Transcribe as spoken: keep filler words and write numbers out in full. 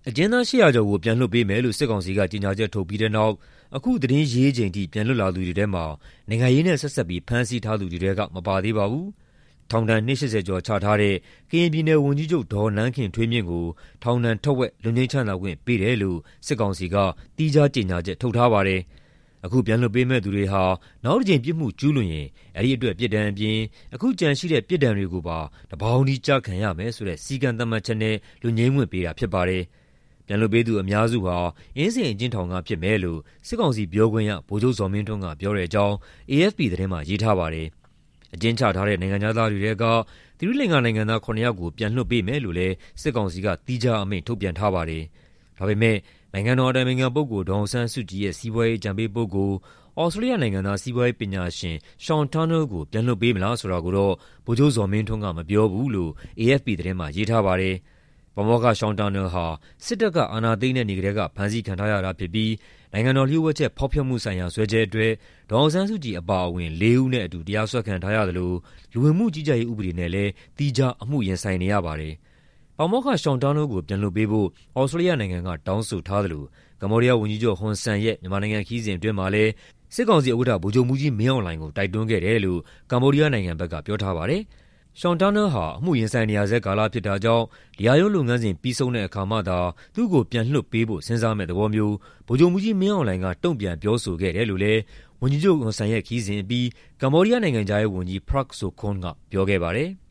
အကျဉ်းသား ၈၀၀ ကျော်ကိုပြန်လွှတ်ပေးမယ်လို့စစ်ကောင်စီကကြေညာချက်ထုတ်ပြီးတဲ့နောက်အခုသတင်းရေးချိန်ထိပြန်လွတ်လာသူတွေထဲမှာနိုင်ငံရေးနဲ့ဆက်ဆက်ပြီးဖမ်းဆီးထားသူတွေထဲကမပါသေးပါဘူး။ထောင်ဒဏ်နှစ် ၈၀ ကျော်ချထားတဲ့ကရင်ပြည်နယ်ဝန်ကြီးချုပ်ဒေါ်နန်းခင်ထွေးမြင့်ကိုထောင်ဒဏ်ထက်ဝက်လွတ်ငြိမ်းချမ်းသာခွင့်ပေးတယ်လို့စစ်ကောင်စီကသီးခြားကြေညာချက်ထုတ်ထားပါတယ်။အခုပြန်လွှတ်ပေးမဲ့သူတွေဟာနောက်တစ်ကြိမ်ပြစ်မှုကျူးလွန်ရင်အဲ့ဒီအတွက်ပြစ်ဒဏ်အပြင်အခုကြံရှိတဲ့ပြစ်ဒဏ်တွေကိုပါတပေါင်းဒီကြခံရမယ်ဆိုတဲ့စီကံသတ်မှတ်ချက်နဲ့လွတ်ငြိမ်းခွင့်ပေးတာဖြစ်ပါတယ်။ပြန်လွှတ်ပေးသူအများစုဟာအင်းစိန်အကျဉ်းထောင်ကဖြစ်မယ်လို့စစ်ကောင်စီပြောခွင့်ရဗိုလ်ချုပ်ဇော်မင်းထွန်းကပြောတဲ့အကြောင်း အေအက်ဖ်ပီ သတင်းမှာရေးထားပါတယ်။အကျဉ်းချထားတဲ့နိုင်ငံသားတွေထဲကသီရိလင်္ကာနိုင်ငံသားခုနှစ်ယောက်ကိုပြန်လွှတ်ပေးမယ်လို့လည်းစစ်ကောင်စီကသီးခြားအမိန့်ထုတ်ပြန်ထားပါတယ်။ဒါပေမဲ့နိုင်ငံတော်အတိုင်ပင်ခံပုဂ္ဂိုလ်ဒေါ်အောင်ဆန်းစုကြည်ရဲ့စီးပွားရေးအကြံပေးပုဂ္ဂိုလ်ဩစတြေးလျနိုင်ငံသားစီးပွားရေးပညာရှင် Sean Turnell ကိုပြန်လွှတ်ပေးမလားဆိုတာကိုတော့ဗိုလ်ချုပ်ဇော်မင်းထွန်းကမပြောဘူးလို့ အေအက်ဖ်ပီ သတင်းမှာရေးထားပါတယ်။ပါမောက္ခ Sean Turnell ဟာစစ်တပ်ကအာဏာသိမ်းတဲ့နေ့ကတည်းကဖမ်းဆီးခံထားရတာဖြစ်ပြီးနိုင်ငံတော်လျှို့ဝှက်ချက်ဖောက်ဖျက်မှုဆိုင်ရာစွဲချက်အတွက်ဒေါ်အောင်ဆန်းစုကြည်အပါအဝင်လေးဦးနဲ့အတူတရားစွဲခံထားရသလိုလူဝင်မှုကြီးကြပ်ရေးဥပဒေနဲ့လည်းသီးခြားအမှုရင်ဆိုင်နေရပါတယ်။ပါမောက္ခ Sean Turnell ကိုပြန်လွှတ်ပေးဖို့ဩစတြေးလျနိုင်ငံကတောင်းဆိုထားသလိုကမ္ဘောဒီးယားဝန်ကြီးချုပ်ဟွန်ဆန်ရဲ့မြန်မာနိုင်ငံခရီးစဉ်အတွင်းမှာလည်းစစ်ကောင်စီဥက္ကဋ္ဌဗိုလ်ချုပ်မှူးကြီးမင်းအောင်လှိုင်ကိုတိုက်တွန်းခဲ့တယ်လို့ကမ္ဘောဒီးယားနိုင်ငံဘက်ကပြောထားပါတယ်။ Sean Turnell ဟာအမှုရင်ဆိုင်နေရဆဲကာလဖြစ်တာကြောင့်တရားရုံးလုပ်ငန်းစဉ်ပြီးဆုံးတဲ့အခါမှသာသူ့ကိုပြန်လွှတ်ပေးဖို့စဉ်းစားမဲ့သဘောမျိုးဗိုလ်ချုပ်မှူးကြီးမင်းအောင်လှိုင်ကတုံ့ပြန်ပြောဆိုခဲ့တယ်လို့လည်းဝန်ကြီးချုပ်ဟွန်ဆန်ရဲ့ခရီးစဉ်အပြီးကမ္ဘောဒီးယားနိုင်ငံခြားရေးဝန်ကြီး Prak Sokhonn ကပြောခဲ့ပါတယ်။